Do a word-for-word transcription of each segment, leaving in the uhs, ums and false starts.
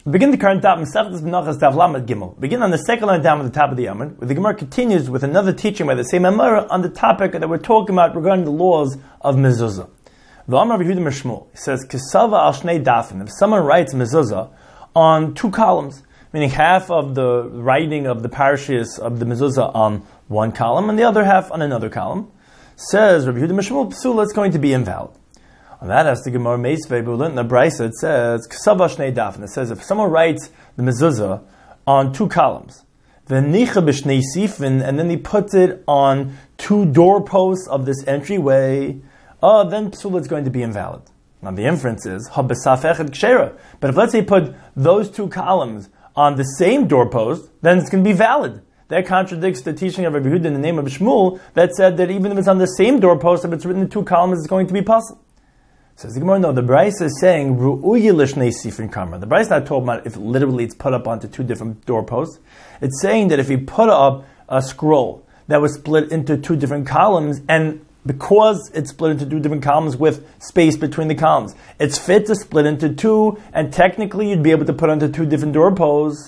Begin the current daf, Masechtas Menachos Daf Lamed Gimel. Begin on the second line down at the top of the Amud, where the Gemara continues with another teaching by the same Amora on the topic that we're talking about regarding the laws of mezuzah. The Amar Yehuda Mishmul says, "Kesava al shnei dafin." If someone writes mezuzah on two columns, meaning half of the writing of the parashas of the mezuzah on one column and the other half on another column, says Rabbi Yehuda Mishmul, Psula, it's going to be invalid. On that as the Gemara Meisvei, but in the Brisa it says Kesava shnei dafin. It says if someone writes the mezuzah on two columns, v'nicha b'shnei sifin, and then he puts it on two doorposts of this entryway, oh, then psula is going to be invalid. Now the inference is habesaf echad kshera. But if let's say you put those two columns on the same doorpost, then it's going to be valid. That contradicts the teaching of Rabbi Yehuda in the name of Shmuel that said that even if it's on the same doorpost, if it's written in two columns, it's going to be possible. Says the Gemara, no, the Brisa is saying ru'uya l'shnei sifrin kamra. The Brisa is not talking about if literally it's put up onto two different doorposts. It's saying that if you put up a scroll that was split into two different columns, and because it's split into two different columns with space between the columns, it's fit to split into two, and technically you'd be able to put onto two different doorposts.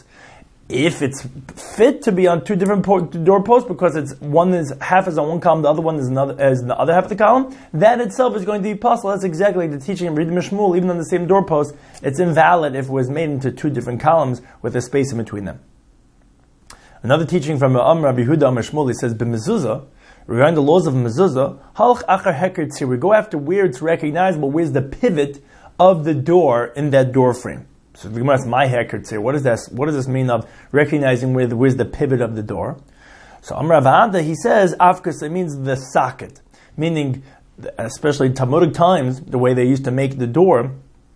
If it's fit to be on two different po- doorposts because it's one is half is on one column, the other one is another is in the other half of the column, that itself is going to be possible. That's exactly like the teaching of Rabbi Mishmul. Even on the same doorpost, it's invalid if it was made into two different columns with a space in between them. Another teaching from Rabbi Yehuda Mishmul, he says, "B'mezuzah." Regarding the laws of mezuzah, halach achar heker tzir, we go after where it's recognizable, where's the pivot of the door in that door frame. So the Gemara asks, my heker tzir, what does this, what does this mean of recognizing where the, where's the pivot of the door? So Amar Rav Ada, he says, afkas, it means the socket, meaning, especially in Talmudic times, the way they used to make the door,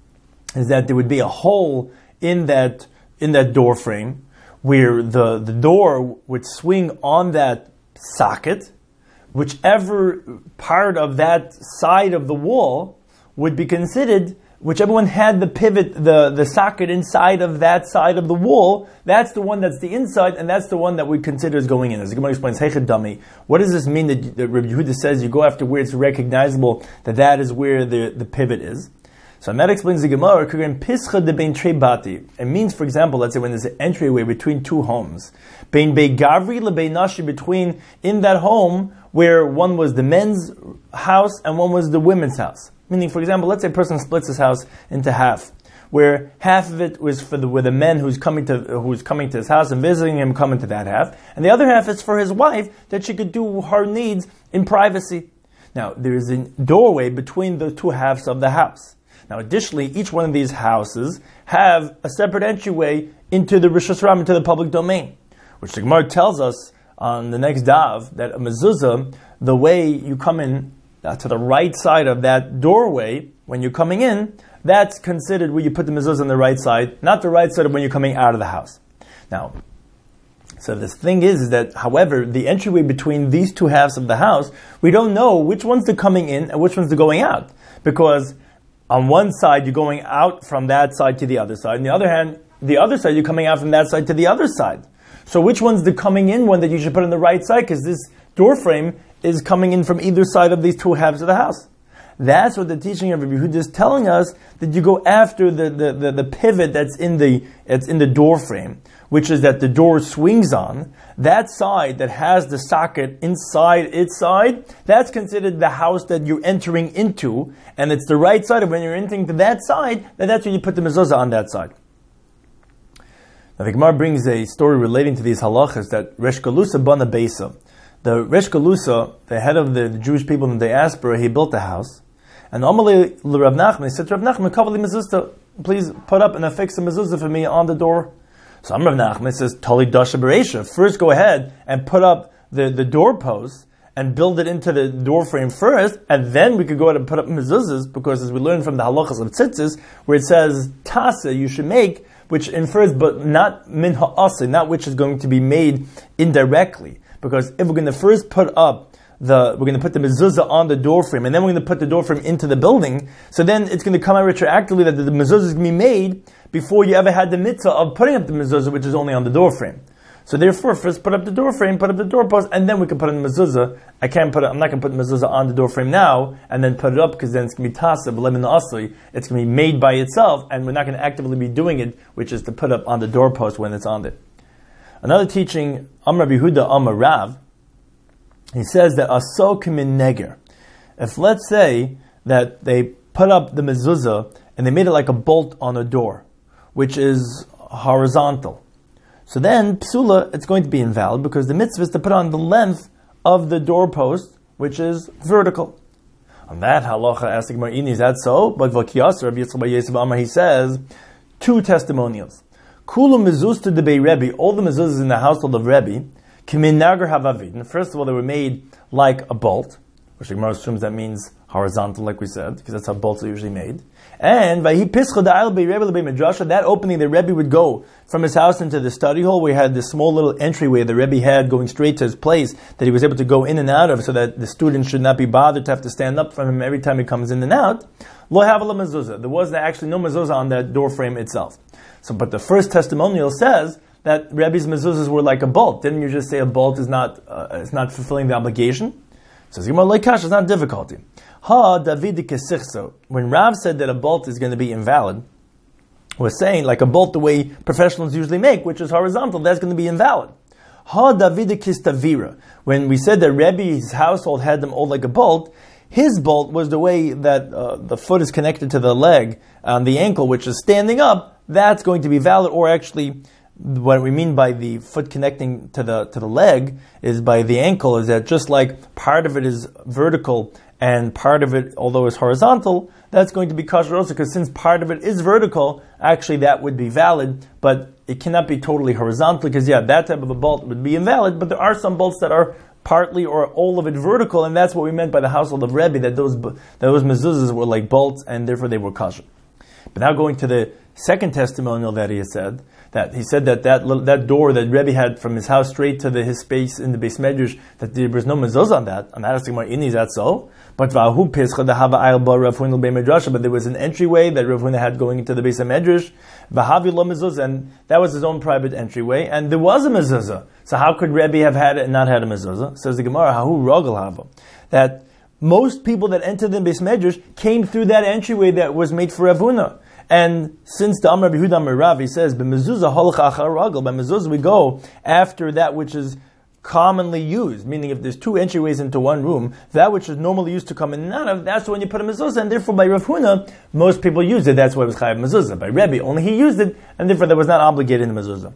is that there would be a hole in that, in that door frame, where the, the door would swing on that socket. Whichever part of that side of the wall would be considered, whichever one had the pivot, the, the socket inside of that side of the wall, that's the one that's the inside, and that's the one that we consider as going in. As the Gemara explains, Heichad Dami, what does this mean that, that Rabbi Yehuda says you go after where it's recognizable that that is where the, the pivot is? So and that explains the Gemara, it means, for example, let's say when there's an entryway between two homes, between in that home where one was the men's house and one was the women's house. Meaning, for example, let's say a person splits his house into half, where half of it was for the with the men who's coming to who's coming to his house and visiting him, coming to that half, and the other half is for his wife that she could do her needs in privacy. Now, there is a doorway between the two halves of the house. Now, additionally, each one of these houses have a separate entryway into the Rishus Ram, into the public domain, which the Gemara tells us on the next dav that a mezuzah, the way you come in uh, to the right side of that doorway when you're coming in, that's considered where you put the mezuzah on the right side, not the right side of when you're coming out of the house. Now, so this thing is, is that, however, the entryway between these two halves of the house, we don't know which one's the coming in and which one's the going out, because on one side, you're going out from that side to the other side. On the other hand, the other side, you're coming out from that side to the other side. So which one's the coming in one that you should put on the right side? Because this door frame is coming in from either side of these two halves of the house. That's what the teaching of Rabbi Yehuda is telling us, that you go after the, the, the, the pivot that's in the that's in the door frame, which is that the door swings on. That side that has the socket inside its side, that's considered the house that you're entering into, and it's the right side of when you're entering to that side, that that's when you put the mezuzah on that side. Now the Gemara brings a story relating to these halachas that Resh Galusa bana beisa. The Resh Galusa, the head of the, the Jewish people in the diaspora, he built a house. And Amalei Rav Nachman, he said to Rav Nachman, "Kavali mezuzah, please put up and affix a mezuzah for me on the door." So Rav Nachman says, "Tali dasha bereisha." First, go ahead and put up the, the doorpost and build it into the door frame first, and then we could go ahead and put up mezuzahs, because as we learned from the halachas of tzitzis, where it says tasa, you should make, which infers, but not min ha'asa, not which is going to be made indirectly. Because if we're going to first put up the, we're going to put the mezuzah on the door frame, and then we're going to put the door frame into the building, so then it's going to come out retroactively that the, the mezuzah is going to be made before you ever had the mitzvah of putting up the mezuzah, which is only on the door frame. So therefore, first put up the door frame, put up the doorpost, and then we can put in the mezuzah. I can't put it, I'm not going to put the mezuzah on the door frame now, and then put it up, because then it's going to be tasib, lemon asli. It's going to be made by itself, and we're not going to actively be doing it, which is to put up on the doorpost when it's on there. Another teaching, Amar Yehuda Amar Rav, he says that aso kamin neger. If let's say that they put up the mezuzah and they made it like a bolt on a door, which is horizontal, so then psula, it's going to be invalid because the mitzvah is to put on the length of the doorpost, which is vertical. On that halacha, asking Mar'ini, is that so? But Vakiyas, Rabbi Yitzchak Bar Yosef Amar, he says two testimonials. Kulu mezuz to the Bei Rebbe, all the mezuzahs in the household of Rebbe, kimin nagar havavid. First of all, they were made like a bolt, which the Gemara assumes that means horizontal, like we said, because that's how bolts are usually made. And Vayhi Pischa Da'al Bei Rebbe Bei Midrasha, that opening, the Rebbe would go from his house into the study hall, where he had this small little entryway the Rebbe had going straight to his place that he was able to go in and out of, so that the students should not be bothered to have to stand up from him every time he comes in and out. Lo Havala Mezuzah. There was actually no mezuzah on that door frame itself. So, but the first testimonial says that Rebbe's mezuzahs were like a bolt. Didn't you just say a bolt is not uh, is not fulfilling the obligation? Says Gemara Leikash, it's not difficulty. Ha David Kesichso. When Rav said that a bolt is going to be invalid, was saying like a bolt the way professionals usually make, which is horizontal, that's going to be invalid. Ha David Kistavira. When we said that Rebbe's household had them all like a bolt, his bolt was the way that uh, the foot is connected to the leg on the ankle, which is standing up. That's going to be valid, or actually, what we mean by the foot connecting to the to the leg is by the ankle, is that just like part of it is vertical and part of it, although it's horizontal, that's going to be kosher also, because since part of it is vertical, actually that would be valid, but it cannot be totally horizontal, because yeah, that type of a bolt would be invalid, but there are some bolts that are partly or all of it vertical, and that's what we meant by the household of Rebbe, that those that those mezuzahs were like bolts, and therefore they were kosher. But now going to the second testimonial that he has said, that he said that that, little, that door that Rebbe had from his house straight to the, his space in the Beis Medrash, that there was no mezuzah on that. I'm asking my ini, is that so? But Vahu Pescha Dahava Ayal Ba Rav Huna Bei Medrasha, but there was an entryway that Rav Huna had going into the Beis Medrash, Vahavi Lo Mezuzah, and that was his own private entryway, and there was a mezuzah. So how could Rebbe have had it and not had a mezuzah? Says the Gemara, Hahu Rogel Hava, that most people that entered the Beis Medrash came through that entryway that was made for Rav Huna. And since the Amar Yehuda Amar Rav, he says, "B'mezuzah holach achar ragel." By mezuzah we go after that which is commonly used. Meaning, if there's two entryways into one room, that which is normally used to come in and out of, that's when you put a mezuzah. And therefore, by Rav Huna, most people used it. That's why it was chayav mezuzah. By Rebbe, only he used it, and therefore that was not obligated in the mezuzah.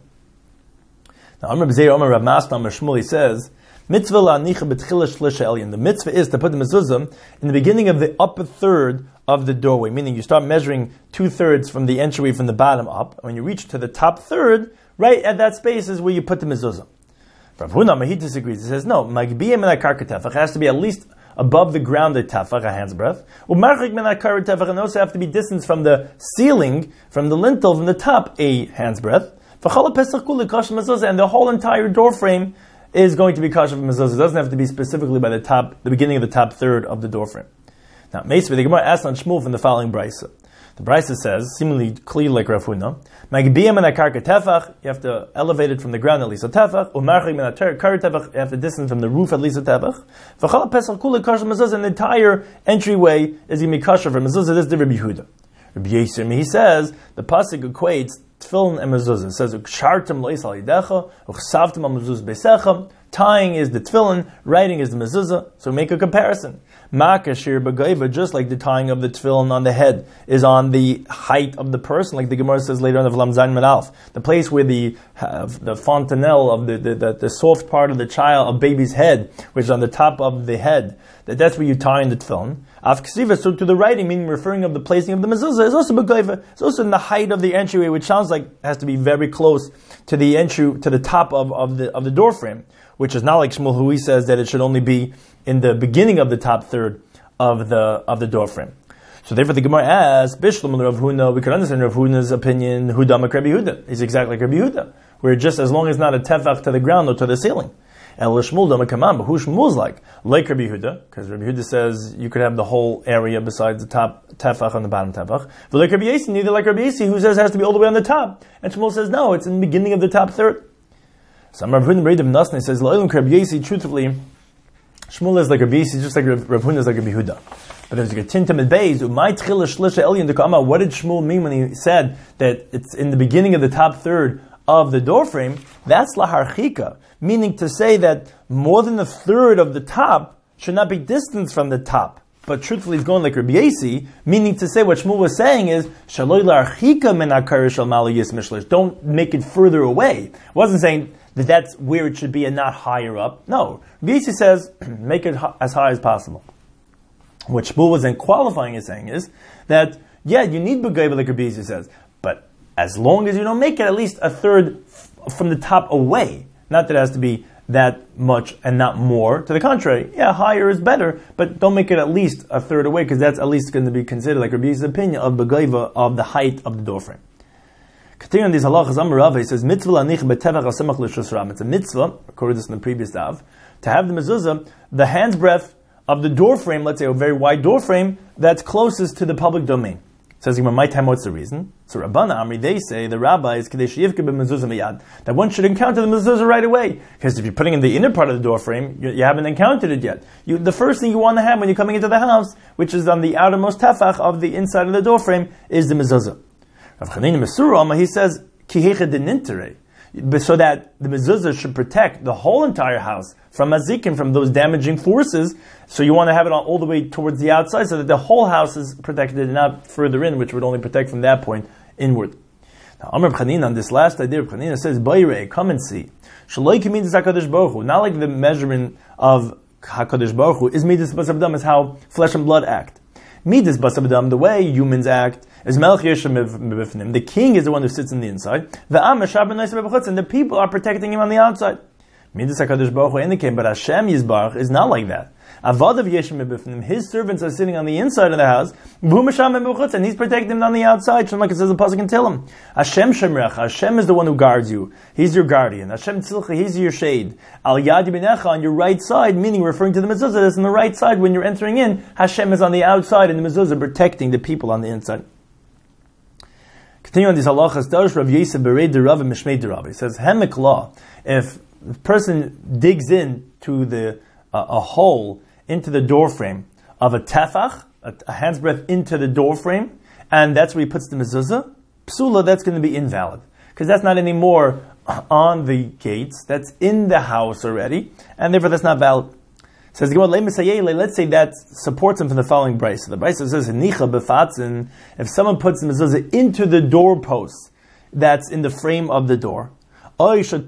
Now, Amar B'zeir Amar Rav Masna Amar Shmuel, he says, "Mitzvah la'anicha b'tchila shlisha elyon." The mitzvah is to put the mezuzah in the beginning of the upper third of the doorway, meaning you start measuring two-thirds from the entryway from the bottom up. When you reach to the top third, right at that space is where you put the mezuzah. Rav Huna, he disagrees. He says, no, magbiyim min hakar tefach, it has to be at least above the ground a tefach, a hand's breadth. U'marchik min hakar tefach, and also have to be distance from the ceiling, from the lintel, from the top, a hand's breadth. V'chala pesach kuli kosher mezuzah, and the whole entire door frame is going to be kosher for mezuzah. It doesn't have to be specifically by the top, the beginning of the top third of the door frame. Now, Meisvei, the Gemara asks on Shmuel from the following brisa. The brisa says, seemingly clear like Rav Huna, Magbiyam and akarka tefach, you have to elevate it from the ground at least a tefach, u'marchik min hakar tefach, you have to distance from the roof at least a tefach. V'chala pesach kula kosher mezuzah, and the entire entryway is going to be kosher for mezuzah. This is the Rabbi Yehuda. Rabbi Yisrael, he says, the pasuk equates tefillin and mezuzah. It says, u'kshartem lo'is al yidecha, u'chsavtem al mezuzah beisecha. Tying is the tefillin, writing is the mezuzah. So make a comparison. Makashir b'gaiva, just like the tying of the tefillin on the head is on the height of the person, like the Gemara says later on of Lam Zayin Manalf, the place where the uh, the fontanelle of the, the, the, the soft part of the child, of baby's head, which is on the top of the head, that that's where you tie in the tefillin. Af ksiva, so to the writing, meaning referring of the placing of the mezuzah, is also b'gaiva. It's also in the height of the entryway, which sounds like it has to be very close to the entry, to the top of, of the of the door frame, which is not like Shmuel, who he says that it should only be in the beginning of the top third of the of the door frame. So therefore the Gemara asks, Bishlam Rav Huna, we could understand Rav Huna's opinion, Hudamak Rabbi Yehuda. He's exactly like Rabbi Yehuda, where just as long as not a tefach to the ground or to the ceiling. And Lishmul Damakamam, but who Shmuel's like? Like Rabbi Yehuda, because Rabbi Yehuda says you could have the whole area besides the top tefach and the bottom tefach. But like Rabbi Yasi, neither like Rabbi Yasi, who says it has to be all the way on the top. And Shmuel says no, it's in the beginning of the top third. So Rav Huna Bered of Nasni says, La'ilum Rav Yesi, truthfully, Shmuel is like Rav Yesi, just like Rav Huna is like Rav Yehuda. But there's like a tintam at beis. What did Shmuel mean when he said that it's in the beginning of the top third of the door frame? That's laharchika, meaning to say that more than a third of the top should not be distanced from the top. But truthfully, he's going like Rabbi Yesi, meaning to say what Shmuel was saying is shaloi laharchika min hakarish shel maliyis mishlish. Don't make it further away. It wasn't saying that that's where it should be and not higher up. No, Rabbi Yesi says make it as high as possible. What Shmuel was then qualifying as saying is that, yeah, you need begayva like Rabbi Yesi says, but as long as you don't make it at least a third f- from the top away, not that it has to be that much and not more. To the contrary, yeah, higher is better, but don't make it at least a third away, because that's at least going to be considered like Rabbi Yesi's opinion of begayva of the height of the door frame. Continuing on these halachas, Amar Rava, he says, mitzvah lanich betevach asemach l'shus ram. It's a mitzvah, according to this in the previous dav, to have the mezuzah, the hand's breadth of the door frame, let's say a very wide door frame, that's closest to the public domain. Says in my time, what's the reason? So Rabbana Amri, they say, the rabbis, that one should encounter the mezuzah right away. Because if you're putting in the inner part of the door frame, you, you haven't encountered it yet. You, the first thing you want to have when you're coming into the house, which is on the outermost tefach of the inside of the door frame, is the mezuzah. Rav Chanina Mesurah, he says, kihecha denintere, so that the mezuzah should protect the whole entire house from mazikin, from those damaging forces. So you want to have it all the way towards the outside, so that the whole house is protected and not further in, which would only protect from that point inward. Now, Amar Chanina, on this last idea, Chanina says, Bayrei, come and see. Shaloi ki midas HaKadosh Baruch Hu, not like the measurement of HaKadosh Baruch Hu, is midas basar v'dam, is how flesh and blood act. Midas basar v'dam, the way humans act, is Melech Yeshem B'Bifnim. The king is the one who sits on the inside. V'am Meshab B'Nais B'Chutz, and the people are protecting him on the outside. Midas HaKadosh Baruch Hu indicates, but Hashem Yisbarach is not like that. Avad of Yeshem B'Bifnim, his servants are sitting on the inside of the house, V'hu Meshab B'Chutz, and he's protecting them on the outside. Like it says in the pasuk in Tehillim. Hashem Shemrech, Hashem is the one who guards you. He's your guardian. Hashem Tzilcha, he's your shade. Al Yad Yibinecha, on your right side, meaning referring to the mezuzah, that's on the right side when you're entering in. Hashem is on the outside, and the mezuzah protecting the people on the inside. Continue on these halachas. Darish Rav Yosef Bered de Rav Mishmei de Rav. He says, Hemek law, if the person digs in to the uh, a hole into the door frame of a tefach, a, a hand's breadth into the door frame, and that's where he puts the mezuzah, psula, that's going to be invalid, because that's not anymore on the gates. That's in the house already, and therefore that's not valid. Says let's say that supports him from the following brayso. So the brayso says, "Nicha befatzin." If someone puts the mezuzah into the doorpost that's in the frame of the door, or even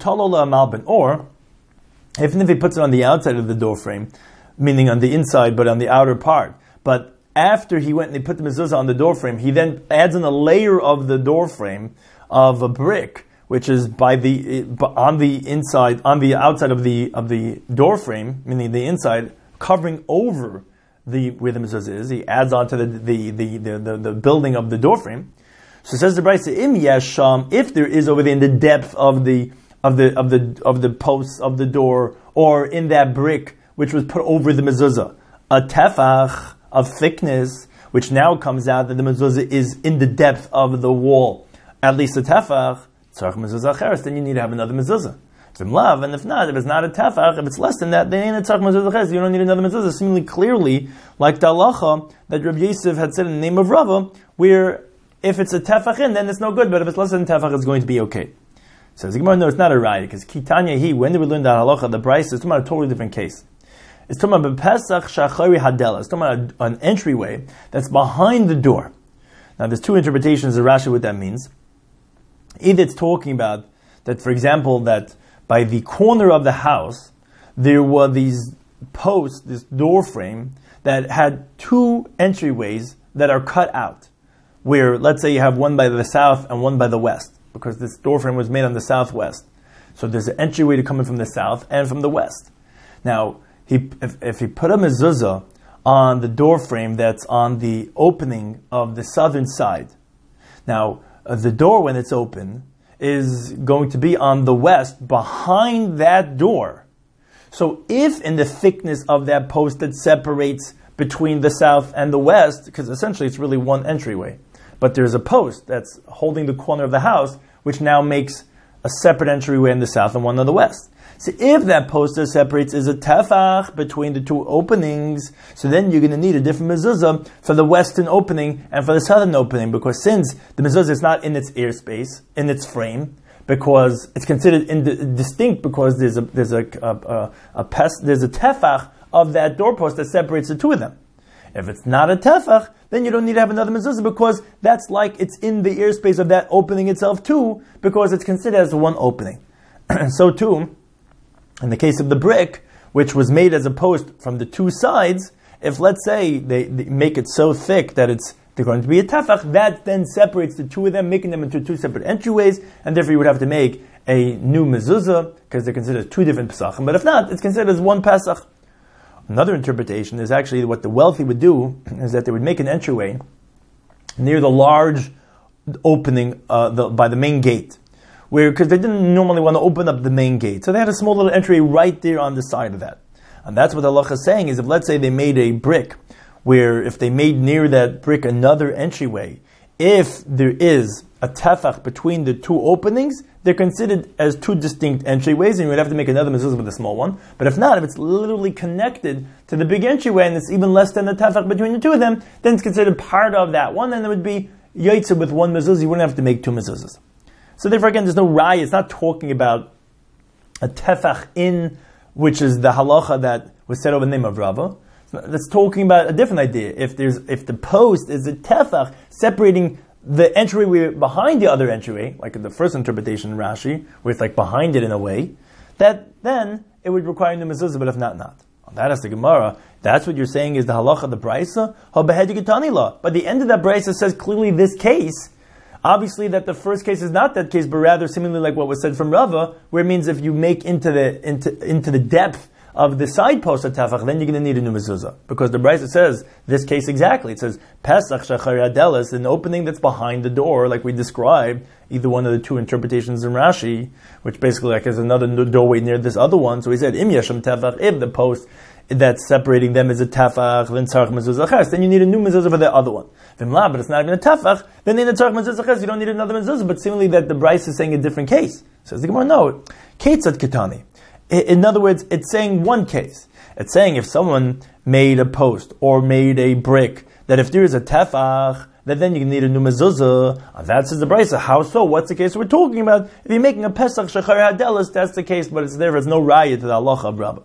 if he puts it on the outside of the door frame, meaning on the inside but on the outer part. But after he went and he put the mezuzah on the door frame, he then adds in a layer of the door frame of a brick, which is by the on the inside, on the outside of the of the door frame, meaning the inside, covering over the where the mezuzah is. He adds on to the the, the, the, the, the building of the door frame. So it says the Brayso, im yesham, if there is over there in the depth of the of the of the of the posts of the door, or in that brick which was put over the mezuzah, a tefach of thickness, which now comes out that the mezuzah is in the depth of the wall, at least a tefach. Then you need to have another mezuzah. And if not, if it's not a tefach, if it's less than that, then ain't a tzarch mezuzah ches. You don't need another mezuzah. Seemingly clearly, like the halacha that Rabbi Yosef had said in the name of Rava, where if it's a tefach in, then it's no good, but if it's less than tefach, it's going to be okay. Says the Gemara, no, it's not a right, because Kitanya he, when did we learn that halacha, the Brayso is talking about a totally different case. It's talking about Pesach Shachari Hadela. It's talking about an entryway that's behind the door. Now, there's two interpretations of Rashi what that means. Either it's talking about that, for example, that by the corner of the house, there were these posts, this door frame, that had two entryways that are cut out. Where, let's say you have one by the south and one by the west, because this door frame was made on the southwest. So there's an entryway to come in from the south and from the west. Now, he, if, if he put a mezuzah on the door frame that's on the opening of the southern side, now, Uh, the door, when it's open, is going to be on the west, behind that door. So if in the thickness of that post that separates between the south and the west, because essentially it's really one entryway, but there's a post that's holding the corner of the house, which now makes a separate entryway in the south and one on the west. So if that post that separates is a tefach between the two openings, so then you're going to need a different mezuzah for the western opening and for the southern opening, because since the mezuzah is not in its airspace, in its frame, because it's considered ind- distinct because there's a there's a a, a, a pes- there's a tefach of that doorpost that separates the two of them. If it's not a tefach, then you don't need to have another mezuzah, because that's like it's in the airspace of that opening itself too, because it's considered as one opening. So too, in the case of the brick, which was made as a post from the two sides, if let's say they, they make it so thick that it's they're going to be a tefach, that then separates the two of them, making them into two separate entryways, and therefore you would have to make a new mezuzah, because they're considered two different pesachim. But if not, it's considered as one pesach. Another interpretation is actually what the wealthy would do, is that they would make an entryway near the large opening uh, the, by the main gate, where because they didn't normally want to open up the main gate, so they had a small little entry right there on the side of that. And that's what the halacha is saying, is if let's say they made a brick, where if they made near that brick another entryway, if there is a tefach between the two openings, they're considered as two distinct entryways, and you would have to make another mezuzah with a small one. But if not, if it's literally connected to the big entryway, and it's even less than the tefach between the two of them, then it's considered part of that one, and it would be yaitza with one mezuzah. You wouldn't have to make two mezuzahs. So therefore, again, there's no raya. It's not talking about a tefach in, which is the halacha that was said over the name of Rava. That's talking about a different idea. If there's, if the post is a tefach separating the entryway behind the other entryway, like in the first interpretation in Rashi, where it's like behind it in a way, that then it would require new mezuzah, but if not, not. That is the Gemara. That's what you're saying is the halacha of the brisa. But the end of that brisa says clearly this case. Obviously, that the first case is not that case, but rather similarly like what was said from Rava, where it means if you make into the into into the depth of the side post of tefach, then you're going to need a new mezuzah, because the brisa says this case exactly. It says Pesach shachar yadelis, an opening that's behind the door, like we described, either one of the two interpretations in Rashi, which basically like is another doorway near this other one. So he said Im yashem tefach, if the post that's separating them is a tefach, then tzarich mezuzah ches, then you need a new mezuzah for the other one. V'mla, but it's not even a tefach, then in the tzarich mezuzah ches, you don't need another mezuzah. But similarly, that the brisa is saying a different case. Says the Gemara, no, ketzad ketani. In other words, it's saying one case. It's saying if someone made a post or made a brick, that if there is a tefach, that then you need a new mezuzah. And that says the brisa. How so? What's the case we're talking about? If you're making a pesach shachar hadelis, that's the case, but it's there. There's no raya to the halacha of Rabbah.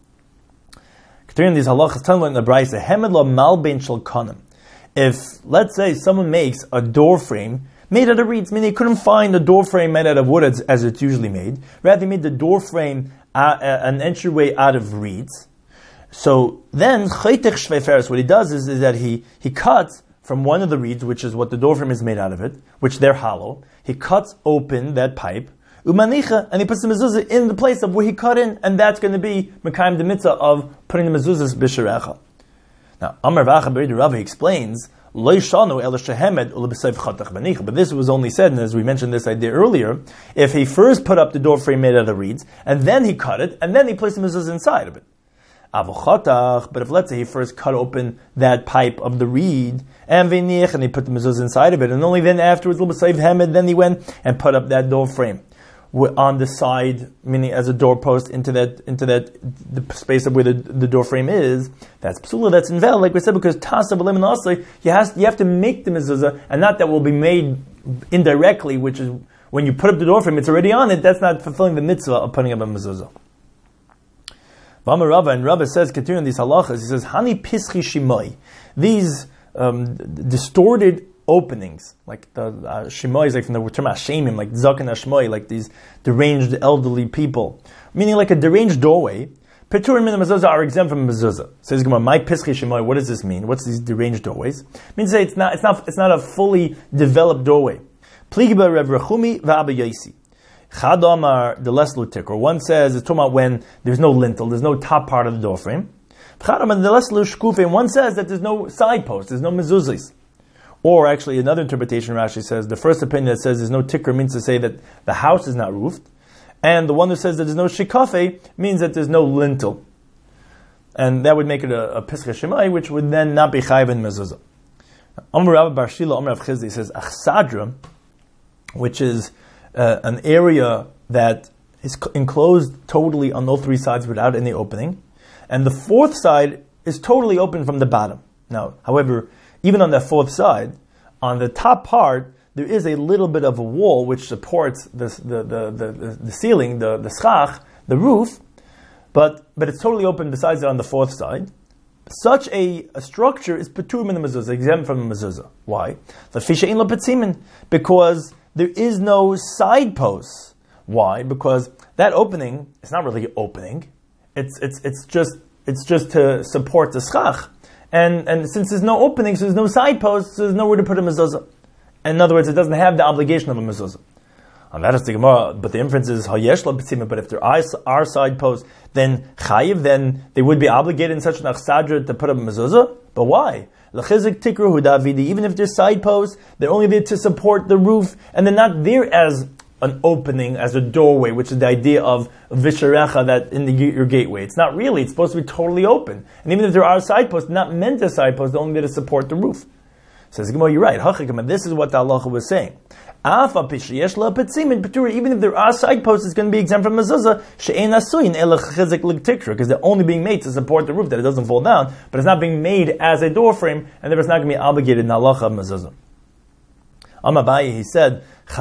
Considering these halachas, telling the brisa, hemed lo malbein shel kanim. If let's say someone makes a door frame made out of reeds, meaning he couldn't find a door frame made out of wood as, as it's usually made. Rather, he made the door frame uh, uh, an entryway out of reeds. So then, chaytech shveiferes, what he does is, is that he, he cuts from one of the reeds, which is what the door frame is made out of it, which they're hollow. He cuts open that pipe, umanicha, and he puts the mezuzah in the place of where he cut in, and that's going to be mekayim the mitzvah of putting the mezuzahs b'sharecha. Now, Amar V'acha B'Rida Rava explains, but this was only said, and as we mentioned this idea earlier, if he first put up the door frame made out of reeds, and then he cut it, and then he placed the mezuzah inside of it. But if let's say he first cut open that pipe of the reed, and he put the mezuzah inside of it, and only then afterwards, then he went and put up that door frame on the side, meaning as a doorpost into that into that the space of where the, the door frame is. That's psula, that's invalid, like we said, because tasa b'lim and asli, you has you have to make the mezuzah, and not that will be made indirectly, which is when you put up the door frame, it's already on it. That's not fulfilling the mitzvah of putting up a mezuzah. V'amar Rava, and Rava says, continuing these halachas, he says, Hani pischi shimoi, these um, distorted openings, like the uh, shimoi is like from the term hashemim, like zaken hashmoi, like these deranged elderly people, meaning like a deranged doorway. Peturim min mezuzah are exempt from mezuzah. Says Gemara, my pischi shimoi. What does this mean? What's these deranged doorways? It means that it's not, it's not, it's not a fully developed doorway. Pligiba Rev Rechumi v'Abba Yosi. Chad Amar the less lutik, or one says it's talking about when there's no lintel, there's no top part of the door frame. Chad Amar the less lushkufe, and one says that there's no side post, there's no mezuzahs. Or actually, another interpretation, Rashi says, the first opinion that says there's no tikkur means to say that the house is not roofed. And the one who says that there's no shikafe means that there's no lintel. And that would make it a, a pischei shemai, which would then not be chayiv in mezuzah. Amar Rabba Bar Shila, Amar Rav Chizdi says, achsadra, which is uh, an area that is enclosed totally on all three sides without any opening, and the fourth side is totally open from the bottom. Now, however, even on that fourth side, on the top part, there is a little bit of a wall which supports this, the, the, the, the, the ceiling, the, the schach, the roof, but, but it's totally open besides it on the fourth side. Such a, a structure is patur min mezuzah, exempt from the mezuzah. Why? Because there is no side posts. Why? Because that opening is not really opening. It's it's it's just it's just to support the schach. And and since there's no opening, so there's no side posts, so there's nowhere to put a mezuzah. In other words, it doesn't have the obligation of a mezuzah. And that is the Gemara, but the inference is hayesh la betzimah. But if there are, are side posts, then chayiv, then they would be obligated in such an achsadra to put up a mezuzah. But why? Lechizik tikruhu davidi. Even if there's side posts, they're only there to support the roof, and they're not there as an opening, as a doorway, which is the idea of visharecha, that in the, your gateway. It's not really. It's supposed to be totally open. And even if there are side posts, not meant as side posts, they're only there to support the roof. Says Gemara, you're right. This is what the halacha was saying. Even if there are side posts, it's going to be exempt from mezuzah, because they're only being made to support the roof, that it doesn't fall down, but it's not being made as a door frame, and therefore it's not going to be obligated in halacha of mezuzah. Amabai, he said,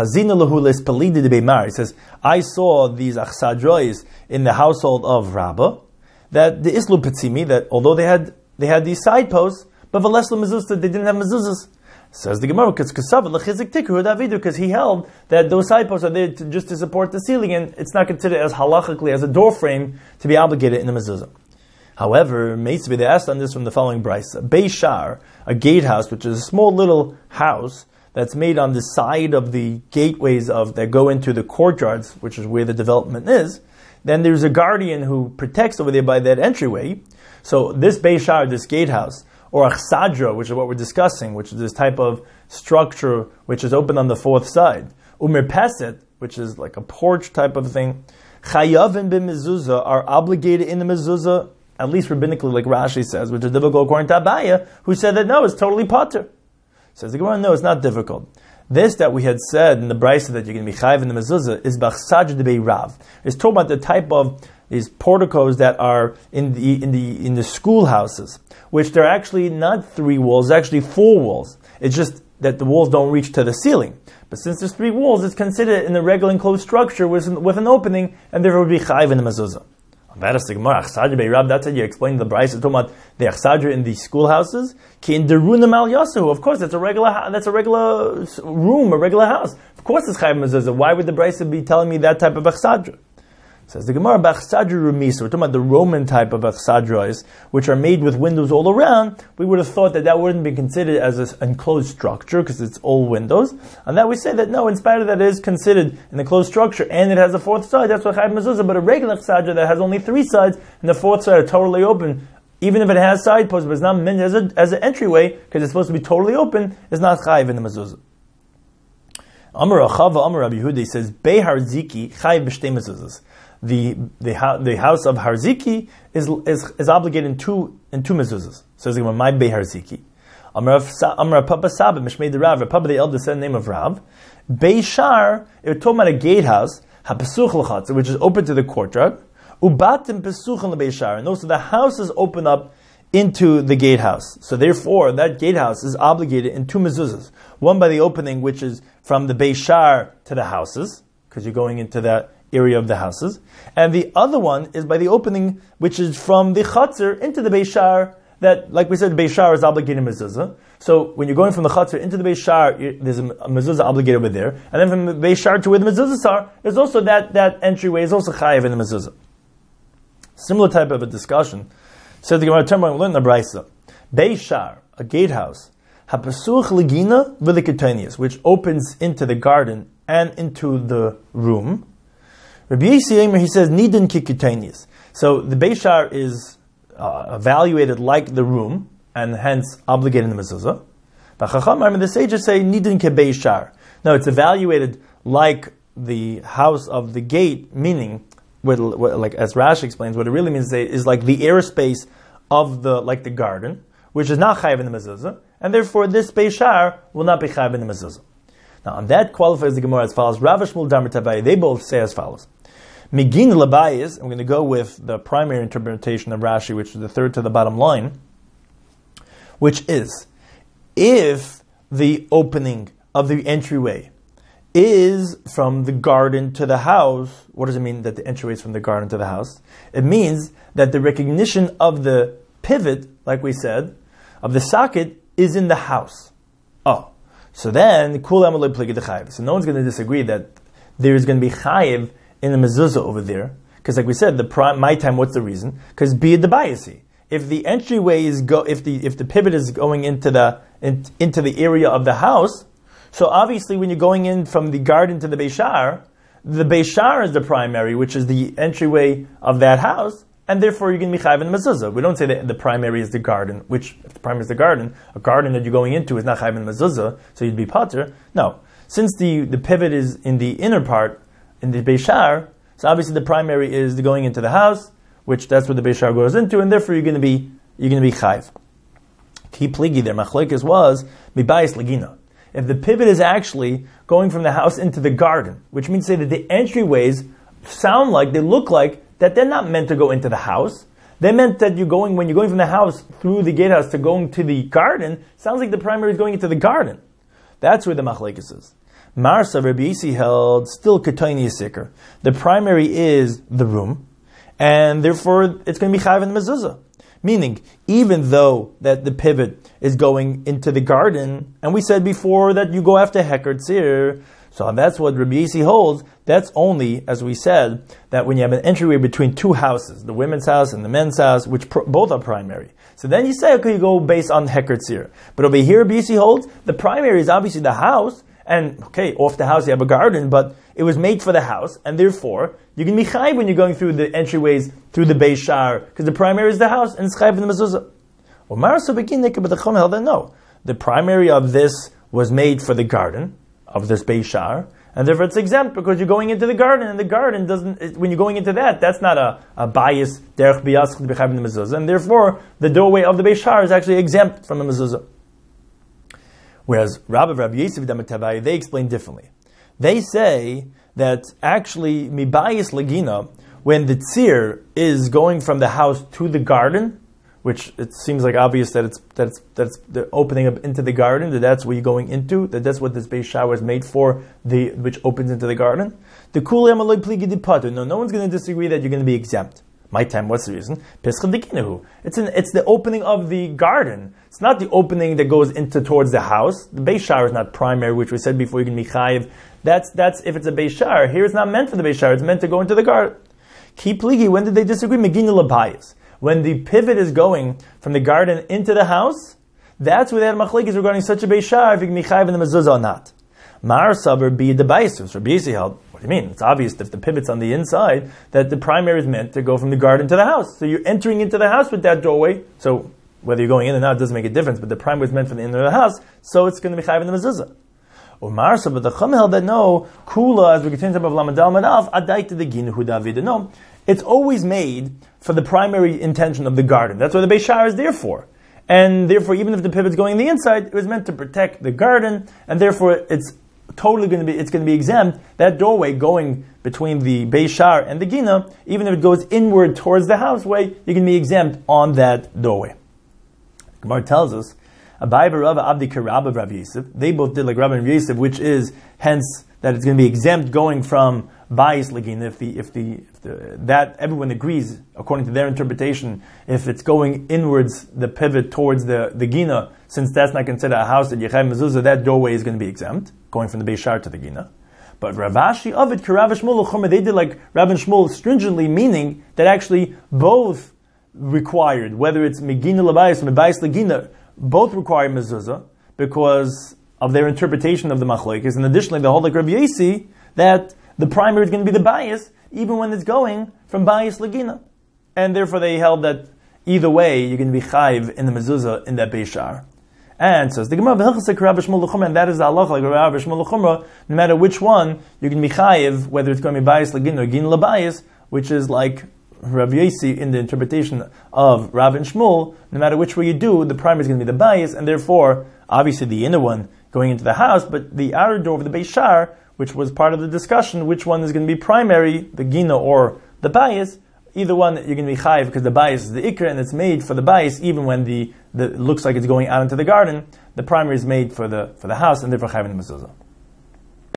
he says, I saw these achsadrois in the household of Rabbah, that the islu petzimi, that although they had they had these side posts, but v'leslu mezuzah, they didn't have mezuzahs. Says the Gemara, because he held that those side posts are there to, just to support the ceiling, and it's not considered as halachically as a door frame to be obligated in the mezuzah. However, Meitzavi, they asked on this from the following brisa: Beishar, a gatehouse, which is a small little house that's made on the side of the gateways of that go into the courtyards, which is where the development is. Then there's a guardian who protects over there by that entryway. So this Beishar, this gatehouse, or achsadra, which is what we're discussing, which is this type of structure which is open on the fourth side. Umirpeset, which is like a porch type of thing. Chayavin b'mezuzah, are obligated in the mezuzah, at least rabbinically, like Rashi says, which is difficult according to Abaya, who said that no, it's totally pater. Says the Gemara, no, it's not difficult. This that we had said in the brisa that you're going to be chayiv in the mezuzah is b'achsadra debei rav. It's talking about the type of these porticos that are in the in the in the schoolhouses, which they're actually not three walls, actually four walls. It's just that the walls don't reach to the ceiling. But since there's three walls, it's considered in a regular enclosed structure with, with an opening, and therefore would be chayiv in the mezuzah. That's how you explain the brayso talking about the achsadra in the schoolhouses. Of course, that's a regular that's a regular room, a regular house. Of course, it's chayiv mezuzah. Why would the brayso be telling me that type of achsadra? Says the Gemara, b'achsadra rumisa. We're talking about the Roman type of achsadras, which are made with windows all around. We would have thought that that wouldn't be considered as an enclosed structure because it's all windows. And that we say that no, in spite of that, it is considered an enclosed structure and it has a fourth side. That's what chayiv mezuzah. But a regular achsadra that has only three sides and the fourth side are totally open, even if it has side posts, but it's not meant as, a, as an entryway because it's supposed to be totally open, is not chayiv in the mezuzah. Amar Achava, Amar Rabbi Yehuda says, Behar Ziki chayiv b'shtei mezuzahs. The the the house of Harziki is is, is obligated in two in two mezuzahs. So it's my Bei Harziki. Amar Papa Saba Mishmei the Rav. Papa the elder said the name of Rav. Beishar, it talking about a gatehouse hapesuch l'chatzer, which is open to the courtyard. Ubatim pesuchan lebeishar, and also the houses open up into the gatehouse. So therefore, that gatehouse is obligated in two mezuzahs. One by the opening, which is from the Beishar to the houses, because you're going into that area of the houses, and the other one is by the opening which is from the Chatzar into the Beishar, that, like we said, the Beishar is obligated mezuzah. So when you're going from the Chatzar into the Beishar, there's a mezuzah obligated over there, and then from the Beishar to where the mezuzahs are, there's also that, that entryway is also chayiv in the mezuzah. Similar type of a discussion. Says the Gemara, turn around, learn the brayso. Beishar, a gatehouse, hapasuch legina v'liketonius, which opens into the garden and into the room. Rabbi Yisrael, he says, Nidin kikitanius. So the Beishar is uh, evaluated like the room, and hence obligated in the mezuzah. But Chachamim, the sages say, Nidin ke Beishar. No, it's evaluated like the house of the gate, meaning, what, what, like as Rashi explains, what it really means is like the airspace of the, like the garden, which is not chayiv in the mezuzah, and therefore this Beishar will not be chayiv in the mezuzah. Now, on that qualifies the Gemara as follows. Rav Shmuel Damar Tavai, they both say as follows. Megin Labayis, I'm going to go with the primary interpretation of Rashi, which is the third to the bottom line, which is, if the opening of the entryway is from the garden to the house, what does it mean that the entryway is from the garden to the house? It means that the recognition of the pivot, like we said, of the socket is in the house. Oh, so then, so no one's going to disagree that there's going to be chayiv in the mezuzah over there, because like we said, the prime, my time, what's the reason? Because be it the biasi. If the entryway is go, if the if the pivot is going into the in, into the area of the house, so obviously when you're going in from the garden to the Beishar, the Beishar is the primary, which is the entryway of that house, and therefore you're going to be chayiv in the mezuzah. We don't say that the primary is the garden, which if the primary is the garden, a garden that you're going into is not chayiv in the mezuzah, so you'd be pater. No, since the the pivot is in the inner part, in the Beishar, so obviously the primary is the going into the house, which that's what the Beishar goes into, and therefore you're going to be you're going to be chayiv. Key pligi there, machlokes was mibayis legina. If the pivot is actually going from the house into the garden, which means to say that the entryways sound like, they look like that they're not meant to go into the house. They meant that you're going when you're going from the house through the gatehouse to going to the garden. Sounds like the primary is going into the garden. That's where the machlokes is. Marsa Rabbi Yisi held still Ketoni Sikr. The primary is the room, and therefore it's going to be chayiv in the mezuzah. Meaning, even though that the pivot is going into the garden, and we said before that you go after Heker Tzir, so that's what Rabbi Yisi holds. That's only, as we said, that when you have an entryway between two houses, the women's house and the men's house, which pr- both are primary. So then you say, okay, you go based on Heker Tzir. But over here, Rabbi Yisi holds, the primary is obviously the house, and okay, off the house you have a garden, but it was made for the house, and therefore you can be chayiv when you're going through the entryways through the Beishar, because the primary is the house and it's chayiv in the mezuzah. Omar Sabakinik, but the Chum held that no, the primary of this was made for the garden of this Beishar, and therefore it's exempt because you're going into the garden, and the garden doesn't. It, when you're going into that, that's not a, a bias derech biyasch to be chayiv in the mezuzah, and therefore the doorway of the Beishar is actually exempt from the mezuzah. Whereas Rabbi Rabbi Yosef Damatavai, they explain differently. They say that actually mibayis legina, when the tzir is going from the house to the garden, which it seems like obvious that it's that's that's the opening up into the garden, that that's where you're going into, that that's what this Beishar was made for, the which opens into the garden. The kuli amaloi pligi dipatu. No, no one's going to disagree that you're going to be exempt. My time, what's the reason? It's an, it's the opening of the garden. It's not the opening that goes into towards the house. The Beishar is not primary, which we said before you can be chayiv. That's that's if it's a Beishar. Here it's not meant for the Beishar. It's meant to go into the garden. Ki pligi, when did they disagree? Megina labayis. When the pivot is going from the garden into the house, that's where they had machlokes regarding such a Beishar, if you can be chayiv in the mezuzah or not. Mar saber be the baisus. Rabbi Yisi held. What do you mean? It's obvious if the pivot's on the inside that the primary is meant to go from the garden to the house. So you're entering into the house with that doorway. So whether you're going in or not doesn't make a difference. But the primary is meant for the inner of the house, so it's going to be chayiv in the mezuzah. Or Marsa, but the Chum held that no kula, as we continue to Lamed Al Madaf, adai to the ginuhu David. No, it's always made for the primary intention of the garden. That's what the Beishar is there for. And therefore, even if the pivot's going on the inside, it was meant to protect the garden, and therefore it's totally going to be, it's going to be exempt. That doorway going between the Beishar and the Gina, even if it goes inward towards the houseway, you can be exempt on that doorway. Gemara tells us, Abai v'Rava Abdi Karabba Rav Yosef, they both did like Rabbi and Yosef, which is hence that it's going to be exempt going from Bayis Legina, if the if the, if the that everyone agrees according to their interpretation, if it's going inwards, the pivot towards the, the Gina, since that's not considered a house that Yechai Mezuzah, that doorway is going to be exempt, going from the Beishar to the Gina. But Ravashi of it, Karav Shmuel Chumah, they did like Rav and Shmuel stringently, meaning that actually both required, whether it's Megina Labayis or Mebayis Legina, both require mezuzah because of their interpretation of the machlokes, and additionally the whole like Rabbi Yossi that the primary is going to be the bias even when it's going from bias legina, and therefore they held that either way you're going to be chayiv in the mezuzah in that Beishar. And says the Gemara, and that is the halacha like Rabbi Shmuel Chumrah. No matter which one, you can be chayiv, whether it's going to be bias legina or gin labayis, which is like Rav Yossi in the interpretation of Rav and Shmuel. No matter which way you do, the primary is going to be the bias, and therefore, obviously, the inner one going into the house, but the outer door of the Beis Shar, which was part of the discussion, which one is going to be primary, the Gina or the Bayis, either one you're going to be chayiv because the Bayis is the Ikr and it's made for the Bayis even when the, the it looks like it's going out into the garden. The primary is made for the for the house and therefore chayiv in the mezuzah.